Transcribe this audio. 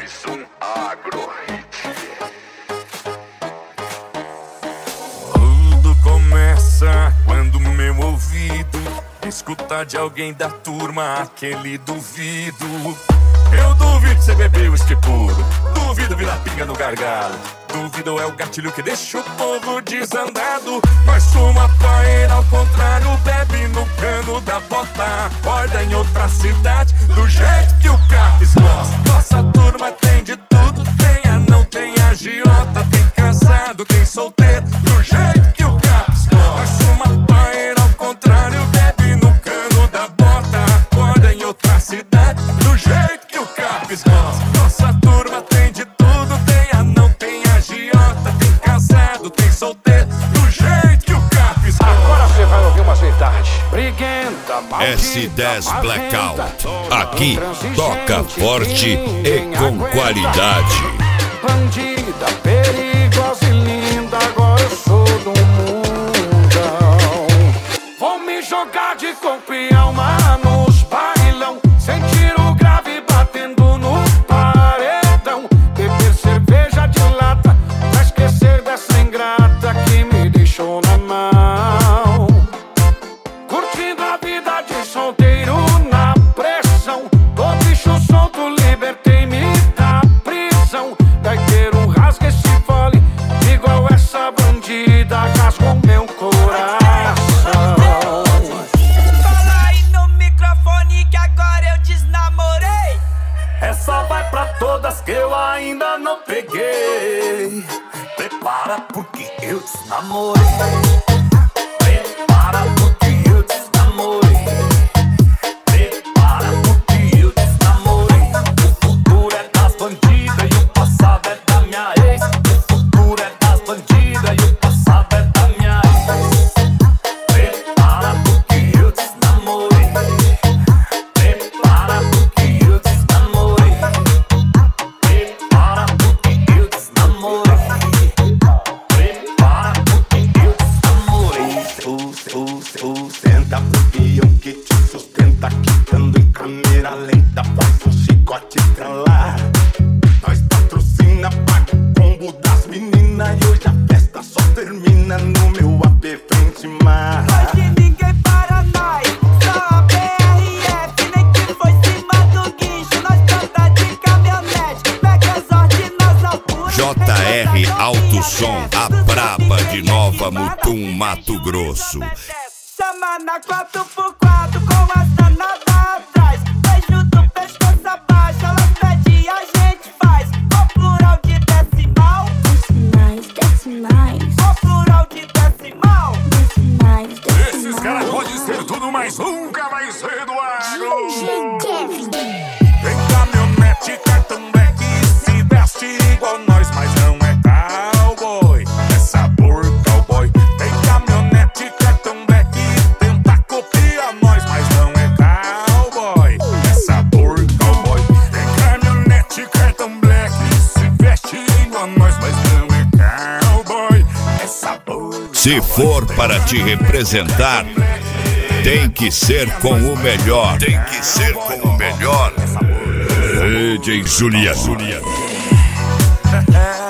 mais um Agro Hit. Tudo começa quando meu ouvido escuta de alguém da turma aquele duvido. Eu duvido cê beber uísque puro, duvido virar pinga no gargalo, duvido é o gatilho que deixa o povo desandado. Nós fuma paeira ao contrário, bebe no cano da bota, acorda em outra cidade do jeito que o Capes gosta. Nossa turma tem de tudo, tem anão, tem agiota, tem casado, tem solteiro, do jeito que o Capes gosta. Nós fuma paeira ao contrário, bebe no cano da bota, acorda em outra cidade do jeito que o Capes gosta. Nossa turma tem de tudo, tem anão, tem agiota, tem casado, tem solteiro, do jeito que o Capes gosta. Agora você vai ouvir umas verdades. Briguenta, maldita, S10 Blackout. Aqui toca forte e com qualidade. Bandida, perigosa e linda, agora eu sou do mundão. Vou me jogar de corpo e alma nos bailão, sentir o grave batendo no paredão, beber cerveja de lata pra esquecer dessa ingrata que me deixou na mão. Curtindo a vida de solteiro na pressão, tô bicho solto, libertei-me da prisão. Gaiteiro rasga esse fole, igual essa bandida rasgou meu coração. Fala aí no microfone que agora eu desnamorei. Essa vai pra todas que eu ainda não peguei. Prepara porque eu desnamorei. Prepara porque eu desnamorei. Prepara porque eu desnamorei. O futuro é das bandidas e o passado é da minha ex. O futuro é das bandidas e o passado é da minha ex. Prepara porque eu desnamorei. Prepara porque eu desnamorei. Prepara porque eu desnamorei. Prepara porque eu desnamorei. Sustenta porque eu que te sustenta, quicando em câmera lenta, faz um chicote estralar. Nós patrocina, paga o combo das meninas e hoje a festa só termina no meu AP frente mar. Hoje ninguém para nós, só a BRF. Nem que foi cima do guincho, nós canta de caminhonete. Pega as ordens nas alturas. JR Alto Som, a braba de Nova Mutum, Mato Grosso. Chama na 4x4 com a sanada atrás. Beijo do pescoço abaixo, elas pedem e a gente faz. O plural de decimal, Decimais, o plural de decimal. decimais. Esses caras podem ser tudo, mas nunca vai ser do agro. Tem caminhonete, cartão black e se veste igual nós, mas não é cowboy, é sabor cowboy. Tem caminhonete, cartão black e tenta copiar nós, mas não é cowboy, é sabor cowboy. Tem caminhonete, cartão black e se veste igual nós, mas não é cowboy, é sabor. Se for para te representar, tem que ser com o melhor. Tem que ser com o melhor. DJ Juliano.